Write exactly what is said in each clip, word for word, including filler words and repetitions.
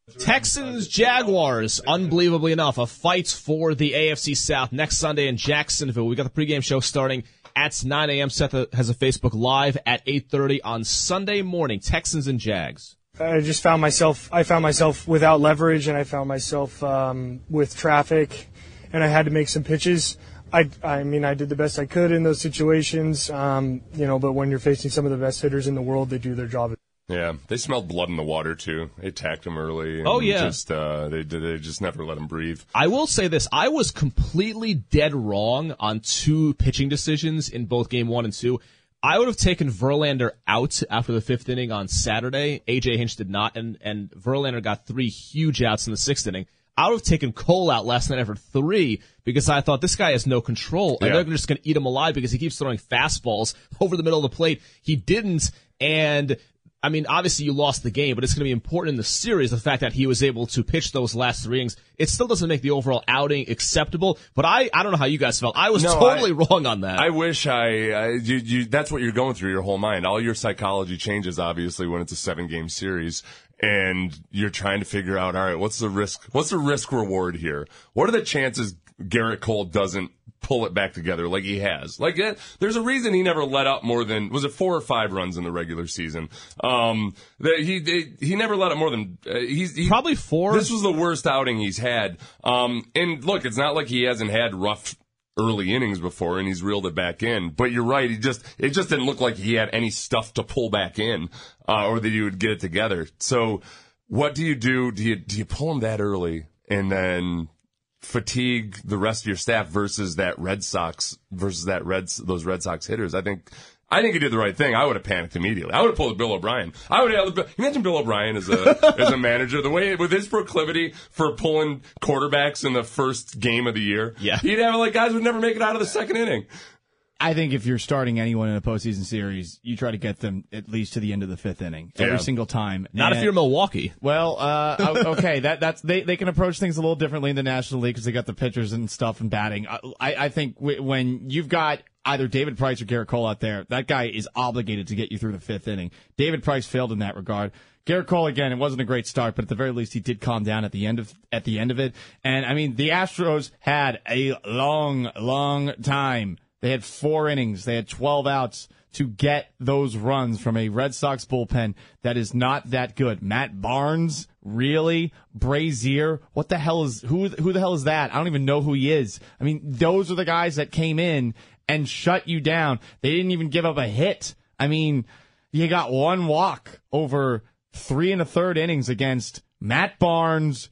Texans, Jaguars, unbelievably enough, a fight for the A F C South next Sunday in Jacksonville. We got the pregame show starting at nine a.m. Seth has a Facebook Live at eight thirty on Sunday morning. Texans and Jags. I just found myself, I found myself without leverage, and I found myself um, with traffic, and I had to make some pitches. I, I mean, I did the best I could in those situations, um, you know, but when you're facing some of the best hitters in the world, they do their job. Yeah, they smelled blood in the water, too. They attacked him early. And oh, yeah. Just, uh, they, they just never let him breathe. I will say this. I was completely dead wrong on two pitching decisions in both game one and two. I would have taken Verlander out after the fifth inning on Saturday. A J Hinch did not, and, and Verlander got three huge outs in the sixth inning. I would have taken Cole out last night after three because I thought this guy has no control. Yeah. And they're just going to eat him alive because he keeps throwing fastballs over the middle of the plate. He didn't, and I mean, obviously you lost the game, but it's going to be important in the series, the fact that he was able to pitch those last three innings. It still doesn't make the overall outing acceptable, but I, I don't know how you guys felt. I was no, totally I, wrong on that. I wish I, I you, you, that's what you're going through your whole mind. All your psychology changes, obviously, when it's a seven-game series, and you're trying to figure out, all right, what's the risk, what's the risk reward here? What are the chances Garrett Cole doesn't pull it back together like he has? Like, that, there's a reason he never let up more than, was it four or five runs in the regular season? Um, that he, they, he never let up more than, uh, he's, he, probably four. This was the worst outing he's had. Um, and look, it's not like he hasn't had rough early innings before and he's reeled it back in, but you're right. He just, it just didn't look like he had any stuff to pull back in, uh, or that he would get it together. So what do you do? Do you, do you pull him that early and then fatigue the rest of your staff versus that Red Sox versus that Reds those Red Sox hitters? I think I think he did the right thing. I would have panicked immediately. I would have pulled Bill O'Brien. I would have imagine Bill O'Brien as a as a manager, the way with his proclivity for pulling quarterbacks in the first game of the year. Yeah, he'd have like guys would never make it out of the second inning. I think if you're starting anyone in a postseason series, you try to get them at least to the end of the fifth inning every yeah. single time. Not and, if you're Milwaukee. Well, uh, okay, that that's they they can approach things a little differently in the National League because they got the pitchers and stuff and batting. I I think w- when you've got either David Price or Garrett Cole out there, that guy is obligated to get you through the fifth inning. David Price failed in that regard. Garrett Cole, again, it wasn't a great start, but at the very least, he did calm down at the end of at the end of it. And I mean, the Astros had a long, long time. They had four innings. They had twelve outs to get those runs from a Red Sox bullpen that is not that good. Matt Barnes, really? Brazier, what the hell is who? Who the hell is that? I don't even know who he is. I mean, those are the guys that came in and shut you down. They didn't even give up a hit. I mean, you got one walk over three and a third innings against Matt Barnes,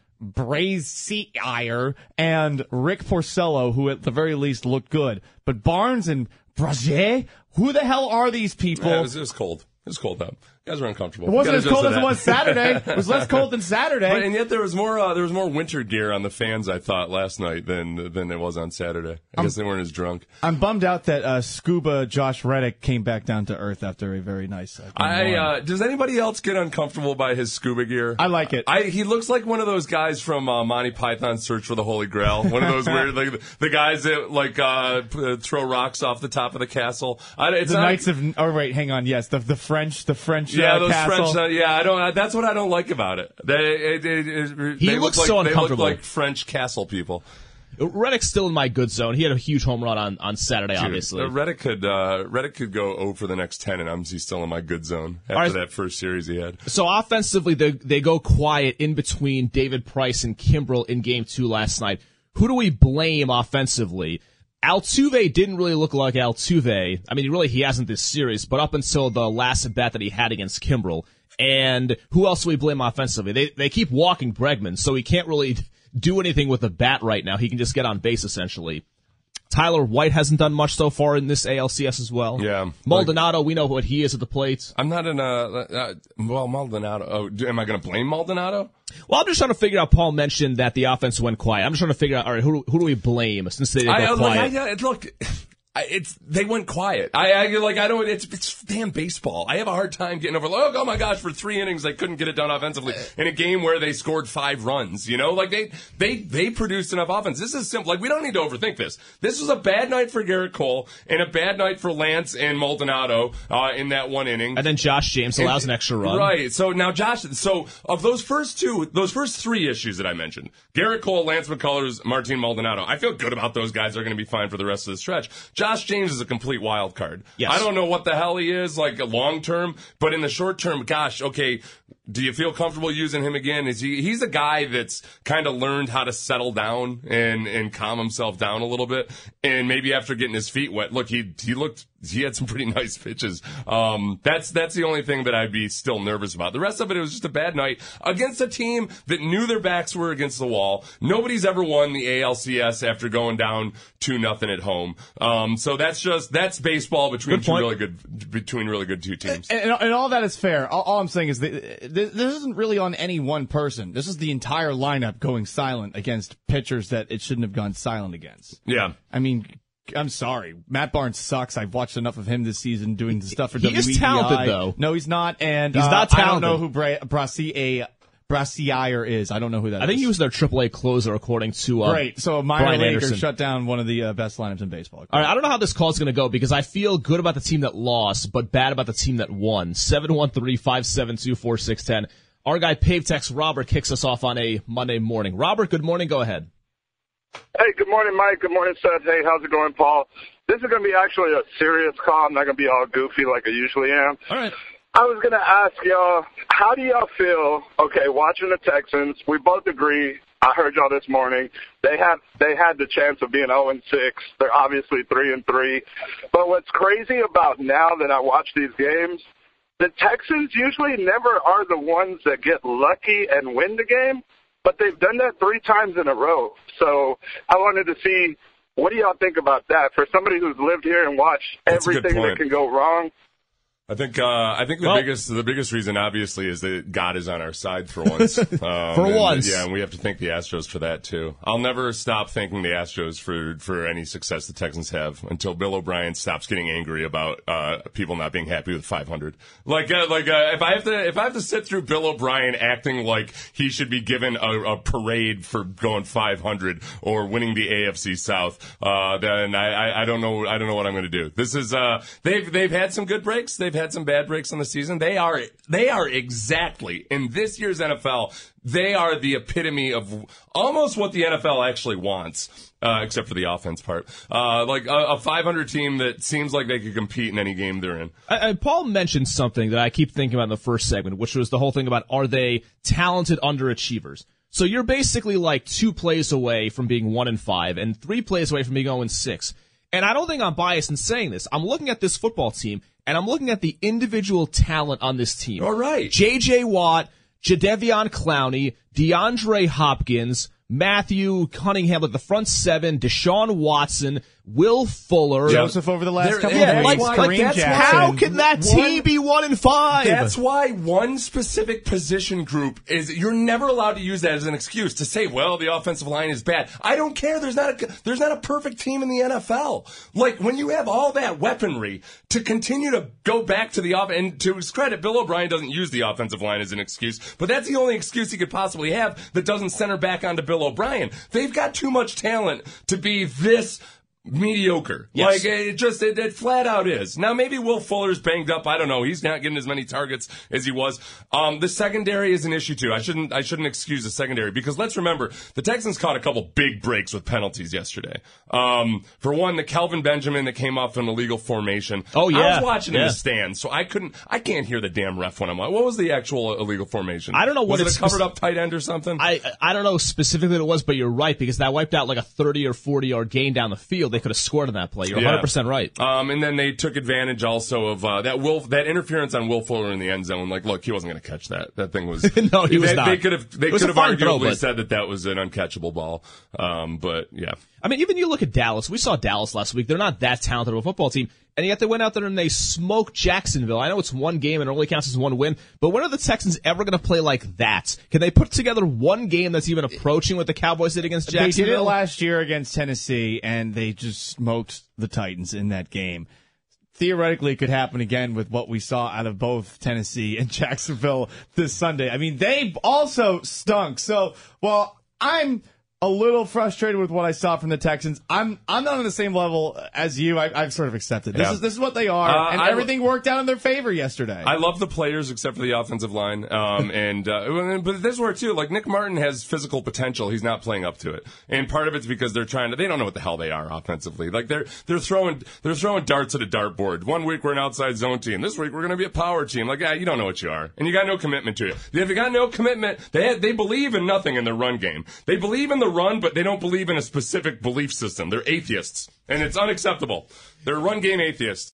Brazier, and Rick Porcello, who at the very least looked good. But Barnes and Brazier, who the hell are these people? Yeah, it, was, it was cold. It was cold out. You guys were uncomfortable. It wasn't as cold as it was Saturday. It was less cold than Saturday. But, and yet there was more uh, there was more winter gear on the fans, I thought, last night than than there was on Saturday. I I'm, guess they weren't as drunk. I'm bummed out that uh, Scuba Josh Reddick came back down to earth after a very nice uh, I uh, does anybody else get uncomfortable by his scuba gear? I like it. I, he looks like one of those guys from uh, Monty Python's Search for the Holy Grail. One of those weird, like the guys that like uh, p- throw rocks off the top of the castle. I, it's the not, Knights of. Oh wait, hang on. Yes, the the French, the French. Yeah, uh, those castle. French. Uh, yeah, I don't. That's what I don't like about it. They, it, it, it, he they looks look like, so they uncomfortable. look like French castle people. Reddick's still in my good zone. He had a huge home run on, on Saturday, Dude, obviously. Uh, Reddick could uh, Reddick could go zero for the next ten, and I'm he's still in my good zone after right. that first series he had. So offensively, they they go quiet in between David Price and Kimbrel in Game Two last night. Who do we blame offensively? Altuve didn't really look like Altuve. I mean, really, he hasn't this series, but up until the last at bat that he had against Kimbrel. And who else do we blame offensively? They they keep walking Bregman, so he can't really do anything with the bat right now. He can just get on base, essentially. Tyler White hasn't done much so far in this A L C S as well. Yeah. Maldonado, like, we know what he is at the plate. I'm not in a, uh, well, Maldonado. Oh, am I going to blame Maldonado? Well, I'm just trying to figure out, Paul mentioned that the offense went quiet. I'm just trying to figure out, all right, who, who do we blame since they didn't I, go look, quiet? I, look, I, it's they went quiet. I, I like I don't. It's it's damn baseball. I have a hard time getting over. Like, oh my gosh, for three innings they couldn't get it done offensively in a game where they scored five runs. You know, like they they they produced enough offense. This is simple. Like we don't need to overthink this. This was a bad night for Garrett Cole and a bad night for Lance and Maldonado uh, in that one inning. And then Josh James allows an extra run. Right. So now Josh. So of those first two, those first three issues that I mentioned, Garrett Cole, Lance McCullers, Martin Maldonado. I feel good about those guys. They're going to be fine for the rest of the stretch. Josh James is a complete wild card. Yes. I don't know what the hell he is, like long term, but in the short term, gosh, okay, do you feel comfortable using him again? Is he? He's a guy that's kind of learned how to settle down and and calm himself down a little bit, and maybe after getting his feet wet, look, he he looked. He had some pretty nice pitches. Um, that's that's the only thing that I'd be still nervous about. The rest of it, it was just a bad night against a team that knew their backs were against the wall. Nobody's ever won the A L C S after going down two nothing at home. Um, so that's just that's baseball between two really good between really good two teams. And, and, and all that is fair. All, all I'm saying is that this, this isn't really on any one person. This is the entire lineup going silent against pitchers that it shouldn't have gone silent against. Yeah, I mean. I'm sorry. Matt Barnes sucks. I've watched enough of him this season doing the stuff for he W E B I. He is talented, though. No, he's not. And he's uh, not talented. I don't know who Bra- Brassier, Brassier is. I don't know who that I is. think he was their triple A closer, according to uh, Great. So a minor Brian leaguer Anderson. shut down one of the uh, best lineups in baseball. All right, I don't know how this call is going to go because I feel good about the team that lost, but bad about the team that won. seven one three, five seven two, four six one zero. Our guy Pave Tex Robert kicks us off on a Monday morning. Robert, good morning. Go ahead. Hey, good morning, Mike. Good morning, Seth. Hey, how's it going, Paul? This is going to be actually a serious call. I'm not going to be all goofy like I usually am. All right. I was going to ask y'all, how do y'all feel, okay, watching the Texans, we both agree, I heard y'all this morning, they had they had the chance of being oh and six. They're obviously three and three. But what's crazy about now that I watch these games, the Texans usually never are the ones that get lucky and win the game, but they've done that three times in a row. So I wanted to see, what do y'all think about that? For somebody who's lived here and watched That's everything that can go wrong, I think uh, I think the well, biggest the biggest reason obviously is that God is on our side for once. Um, for and, once, yeah, and we have to thank the Astros for that too. I'll never stop thanking the Astros for for any success the Texans have until Bill O'Brien stops getting angry about uh, people not being happy with five hundred. Like uh, like uh, if I have to if I have to sit through Bill O'Brien acting like he should be given a, a parade for going five hundred or winning the A F C South, uh, then I, I I don't know I don't know what I'm going to do. This is uh they've they've had some good breaks. They've had some bad breaks on the season. They are they are exactly in this year's N F L. They are the epitome of almost what the N F L actually wants, uh, except for the offense part. Uh, like a, a five hundred team that seems like they could compete in any game they're in. I, I, Paul mentioned something that I keep thinking about in the first segment, which was the whole thing about are they talented underachievers? So you're basically like two plays away from being one and five, and three plays away from being zero and six. And I don't think I'm biased in saying this. I'm looking at this football team, and I'm looking at the individual talent on this team. All right. J J. Watt, Jadeveon Clowney, DeAndre Hopkins, Matthew Cunningham with the front seven, Deshaun Watson, Will Fuller. Joseph over the last There- couple yeah, of like- weeks. like Kareem that's why- Jackson. How can that team One- be one and five? That's why one specific position group is, you're never allowed to use that as an excuse to say, well, the offensive line is bad. I don't care. There's not a, there's not a perfect team in the N F L. Like, when you have all that weaponry to continue to go back to the off, and to his credit, Bill O'Brien doesn't use the offensive line as an excuse, but that's the only excuse he could possibly have that doesn't center back onto Bill O'Brien. They've got too much talent to be this mediocre. Yes. Like, it just, it, it flat out is. Now, maybe Will Fuller's banged up. I don't know. He's not getting as many targets as he was. Um, the secondary is an issue, too. I shouldn't, I shouldn't excuse the secondary, because let's remember, the Texans caught a couple big breaks with penalties yesterday. Um, for one, the Kelvin Benjamin that came off an illegal formation. Oh, yeah. I was watching in Yeah. the stands, so I couldn't, I can't hear the damn ref when I'm watching. What was the actual illegal formation? I don't know what was it's it a covered up tight end or something? I I don't know specifically what it was, but you're right, because that wiped out like a thirty or forty yard gain down the field. They could have scored on that play. You're Yeah. one hundred percent right. Um, and then they took advantage also of uh, that Will that interference on Will Fuller in the end zone. Like, look, he wasn't going to catch that. That thing was No, he was they, not. They could have they It was could a have fine arguably throw, but- said that that was an uncatchable ball. Um, but yeah. I mean, even you look at Dallas. We saw Dallas last week. They're not that talented of a football team. and yet they went out there and they smoked Jacksonville. I know it's one game and it only counts as one win, but when are the Texans ever going to play like that? Can they put together one game that's even approaching what the Cowboys did against Jacksonville? They did it last year against Tennessee, and they just smoked the Titans in that game. Theoretically, it could happen again with what we saw out of both Tennessee and Jacksonville this Sunday. I mean, they also stunk. So, well, I'm a little frustrated with what I saw from the Texans. I'm I'm not on the same level as you. I, I've sort of accepted this Yeah. is this is what they are, Uh, and I- everything worked out in their favor yesterday. I love the players except for the offensive line. Um, and, uh, but this is where too, like Nick Martin has physical potential. He's not playing up to it. And part of it's because they're trying to, they don't know what the hell they are offensively. Like they're, they're throwing, they're throwing darts at a dartboard. One week we're an outside zone team. This week we're going to be a power team. Like, yeah, you don't know what you are. And you got no commitment to it. If you got no commitment, they had, they believe in nothing in their run game. They believe in the run, but they don't believe in a specific belief system. They're atheists. And it's unacceptable. They're run game atheists.